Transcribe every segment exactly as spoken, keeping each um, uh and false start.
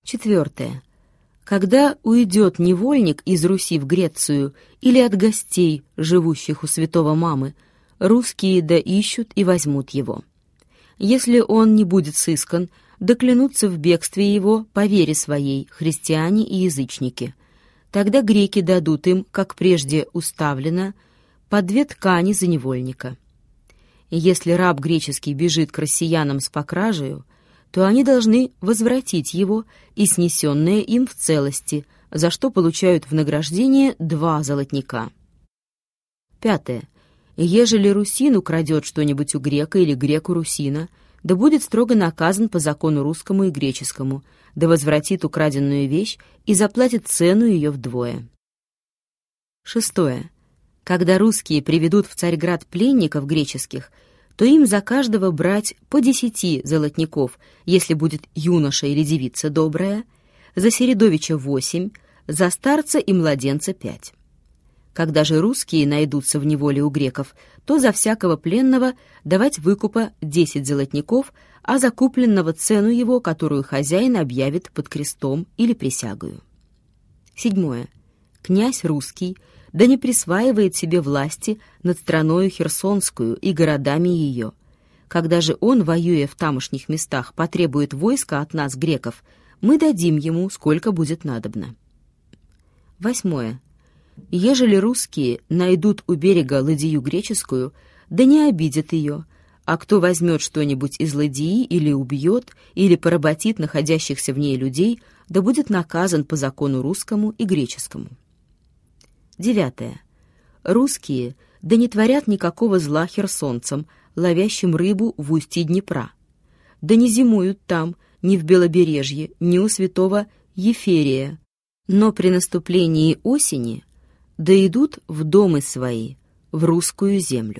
Четвертое. Когда уйдет невольник из Руси в Грецию или от гостей, живущих у святого Мамы, русские да ищут и возьмут его. Если он не будет сыскан, да клянутся в бегстве его по вере своей христиане и язычники. Тогда греки дадут им, как прежде уставлено, по две ткани за невольника. Если раб греческий бежит к россиянам с покражею, то они должны возвратить его и снесенное им в целости, за что получают в награждение два золотника. Пятое. Ежели русин украдет что-нибудь у грека или грек у русина, да будет строго наказан по закону русскому и греческому, да возвратит украденную вещь и заплатит цену ее вдвое. Шестое. Когда русские приведут в Царьград пленников греческих, то им за каждого брать по десяти золотников, если будет юноша или девица добрая, за Середовича восемь, за старца и младенца пять. Когда же русские найдутся в неволе у греков, то за всякого пленного давать выкупа десять золотников, а за купленного цену его, которую хозяин объявит под крестом или присягою. Седьмое. Князь русский да не присваивает себе власти над страною Херсонскую и городами ее. Когда же он, воюя в тамошних местах, потребует войска от нас, греков, мы дадим ему, сколько будет надобно. Восьмое. Ежели русские найдут у берега ладью греческую, да не обидят ее, а кто возьмет что-нибудь из ладьи или убьет, или поработит находящихся в ней людей, да будет наказан по закону русскому и греческому. Девятое. Русские да не творят никакого зла херсонцам, ловящим рыбу в устье Днепра, да не зимуют там ни в Белобережье, ни у святого Еферия, но при наступлении осени да идут в домы свои, в русскую землю.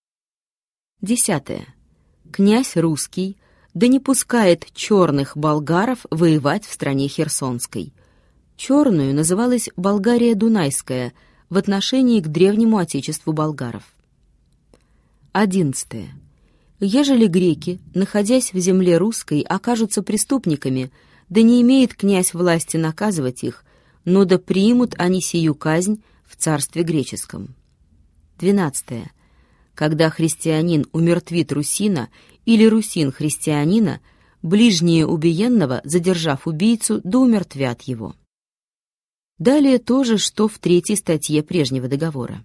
Десятое. Князь русский да не пускает черных болгаров воевать в стране Херсонской. Черную называлась Болгария Дунайская в отношении к древнему отечеству болгаров. Одиннадцатое. Ежели греки, находясь в земле русской, окажутся преступниками, да не имеет князь власти наказывать их, но да примут они сию казнь в царстве греческом. Двенадцатое. Когда христианин умертвит русина или русин христианина, ближние убиенного, задержав убийцу, да умертвят его. Далее то же, что в третьей статье прежнего договора.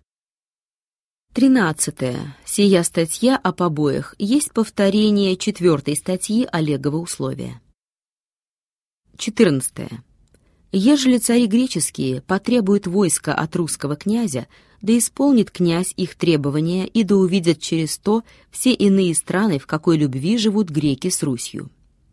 Тринадцатое. Сия статья о побоях есть повторение четвертой статьи Олегова условия. Четырнадцатое. Ежели цари греческие потребуют войска от русского князя, да исполнит князь их требования, и да увидят через то все иные страны, в какой любви живут греки с Русью.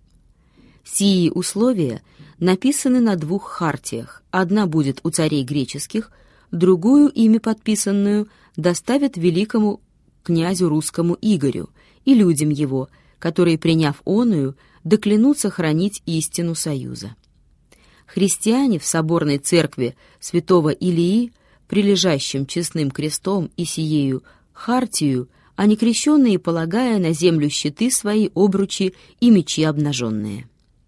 Сии условия написаны на двух хартиях. Одна будет у царей греческих, другую, ими подписанную, доставят великому князю русскому Игорю и людям его, которые, приняв оную, доклянутся хранить истину союза. Христиане в соборной церкви святого Илии, прилежащим честным крестом и сиею хартию, а некрещенные, полагая на землю щиты свои, обручи и мечи обнаженные.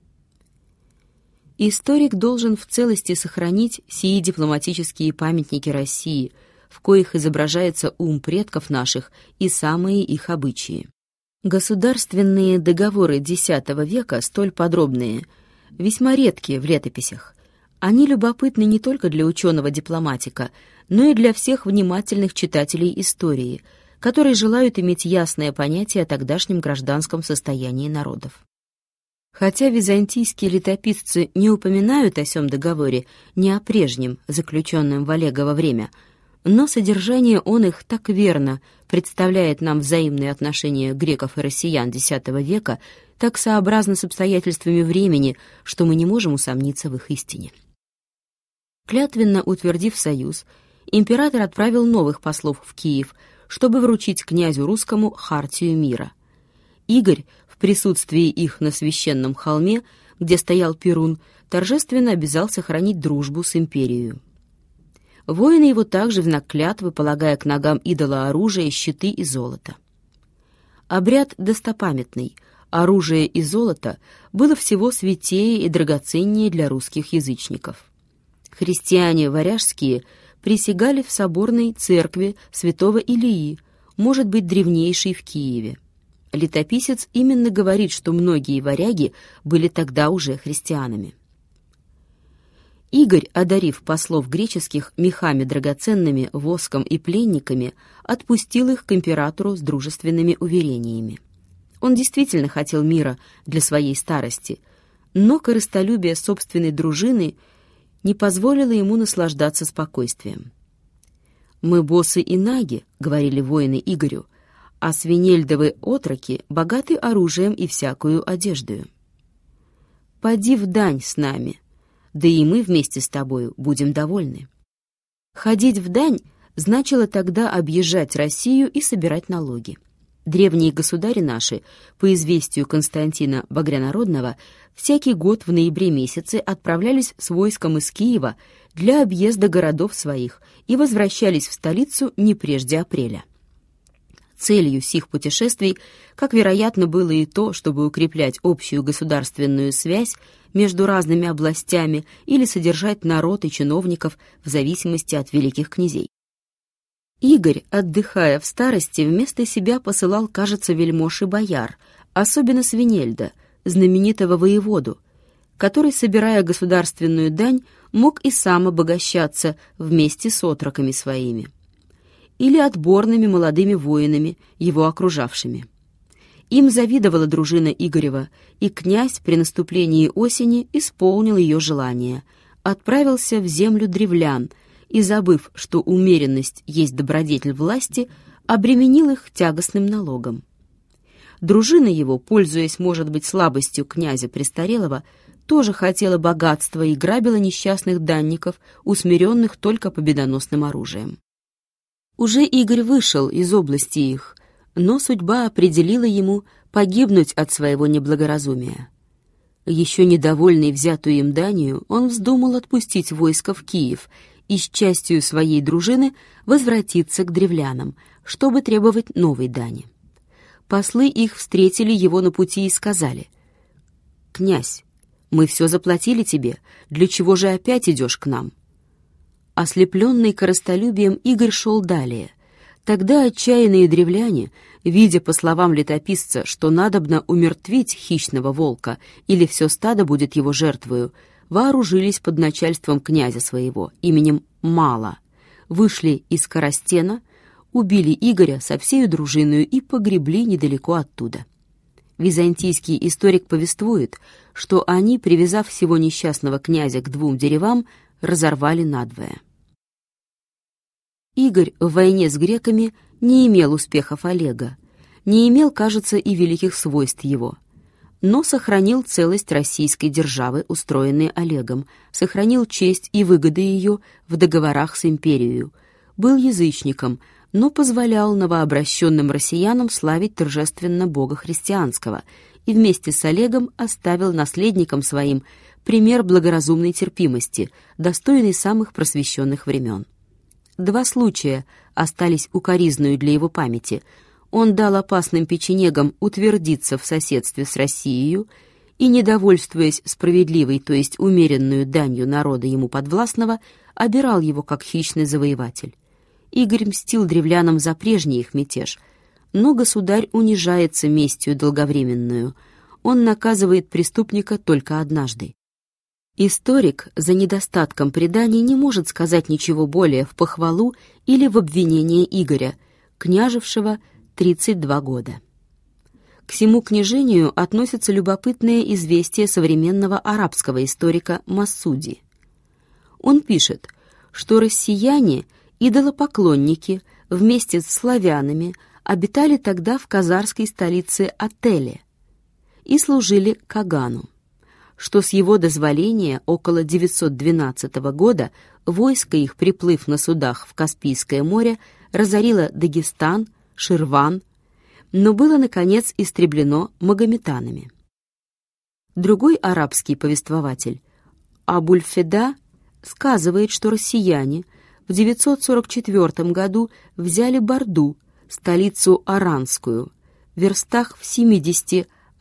Историк должен в целости сохранить сии дипломатические памятники России, в коих изображается ум предков наших и самые их обычаи. Государственные договоры X века, столь подробные, весьма редкие в летописях. Они любопытны не только для ученого-дипломатика, но и для всех внимательных читателей истории, которые желают иметь ясное понятие о тогдашнем гражданском состоянии народов. Хотя византийские летописцы не упоминают о сём договоре, не о прежнем, заключенном в Олегово время, но содержание он их так верно представляет нам взаимные отношения греков и россиян X века, так сообразно с обстоятельствами времени, что мы не можем усомниться в их истине. Клятвенно утвердив союз, император отправил новых послов в Киев, чтобы вручить князю русскому хартию мира. Игорь, в присутствии их на священном холме, где стоял Перун, торжественно обязался хранить дружбу с империей. Воины его также в знак клятвы, полагая к ногам идола оружие, щиты и золото. Обряд достопамятный, оружие и золото было всего святее и драгоценнее для русских язычников. Христиане варяжские присягали в соборной церкви святого Илии, может быть, древнейшей в Киеве. Летописец именно говорит, что многие варяги были тогда уже христианами. Игорь, одарив послов греческих мехами драгоценными, воском и пленниками, отпустил их к императору с дружественными уверениями. Он действительно хотел мира для своей старости, но корыстолюбие собственной дружины не позволило ему наслаждаться спокойствием. «Мы боссы и наги», — говорили воины Игорю, «а свинельдовы отроки богаты оружием и всякую одеждою. Поди в дань с нами, да и мы вместе с тобою будем довольны». Ходить в дань значило тогда объезжать Россию и собирать налоги. Древние государи наши, по известию Константина Багрянародного, всякий год в ноябре месяце отправлялись с войском из Киева для объезда городов своих и возвращались в столицу не прежде апреля. Целью сих путешествий, как вероятно, было и то, чтобы укреплять общую государственную связь между разными областями или содержать народ и чиновников в зависимости от великих князей. Игорь, отдыхая в старости, вместо себя посылал, кажется, вельмож и бояр, особенно Свинельда, знаменитого воеводу, который, собирая государственную дань, мог и сам обогащаться вместе с отроками своими или отборными молодыми воинами, его окружавшими. Им завидовала дружина Игорева, и князь при наступлении осени исполнил ее желание, отправился в землю древлян и, забыв, что умеренность есть добродетель власти, обременил их тягостным налогом. Дружина его, пользуясь, может быть, слабостью князя престарелого, тоже хотела богатства и грабила несчастных данников, усмиренных только победоносным оружием. Уже Игорь вышел из области их, но судьба определила ему погибнуть от своего неблагоразумия. Еще недовольный взятую им данью, он вздумал отпустить войско в Киев и с частью своей дружины возвратиться к древлянам, чтобы требовать новой дани. Послы их встретили его на пути и сказали: «Князь, мы все заплатили тебе, для чего же опять идешь к нам?» Ослепленный корыстолюбием, Игорь шел далее. Тогда отчаянные древляне, видя, по словам летописца, что надобно умертвить хищного волка или все стадо будет его жертвою, вооружились под начальством князя своего, именем Мала, вышли из Коростена, убили Игоря со всею дружиною и погребли недалеко оттуда. Византийский историк повествует, что они, привязав всего несчастного князя к двум деревам, разорвали надвое. Игорь в войне с греками не имел успехов Олега, не имел, кажется, и великих свойств его, но сохранил целость российской державы, устроенной Олегом, сохранил честь и выгоды ее в договорах с империей, был язычником, но позволял новообращенным россиянам славить торжественно Бога христианского и вместе с Олегом оставил наследникам своим пример благоразумной терпимости, достойный самых просвещенных времен. Два случая остались укоризною для его памяти. Он дал опасным печенегам утвердиться в соседстве с Россией и, недовольствуясь справедливой, то есть умеренную данью народа ему подвластного, обирал его как хищный завоеватель. Игорь мстил древлянам за прежний их мятеж, но государь унижается местью долговременную. Он наказывает преступника только однажды. Историк за недостатком преданий не может сказать ничего более в похвалу или в обвинение Игоря, княжевшего тридцать два года. К сему княжению относится любопытное известие современного арабского историка Массуди. Он пишет, что россияне, идолопоклонники, вместе с славянами обитали тогда в казарской столице Ателе и служили Кагану, что с его дозволения около девятьсот двенадцатого года войско их, приплыв на судах в Каспийское море, разорило Дагестан, Ширван, но было, наконец, истреблено магометанами. Другой арабский повествователь, Абуль-Феда, сказывает, что россияне в девятьсот сорок четвёртом году взяли Борду, столицу Аранскую, в верстах в семидесяти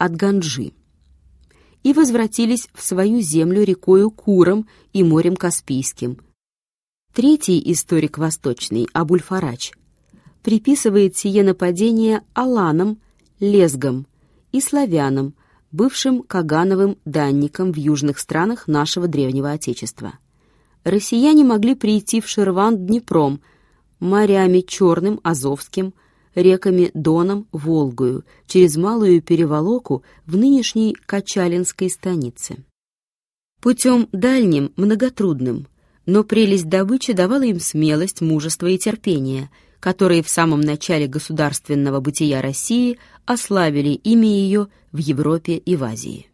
от Ганджи и возвратились в свою землю рекою Куром и морем Каспийским. Третий историк восточный, Абуль-Фарач, приписывает сие нападение аланам, лезгам и славянам, бывшим кагановым данникам в южных странах нашего древнего Отечества. Россияне могли прийти в Ширван Днепром, морями Черным, Азовским, реками Доном, Волгою, через Малую Переволоку в нынешней Качалинской станице. Путем дальним, многотрудным, но прелесть добычи давала им смелость, мужество и терпение, которые в самом начале государственного бытия России ославили имя ее в Европе и в Азии.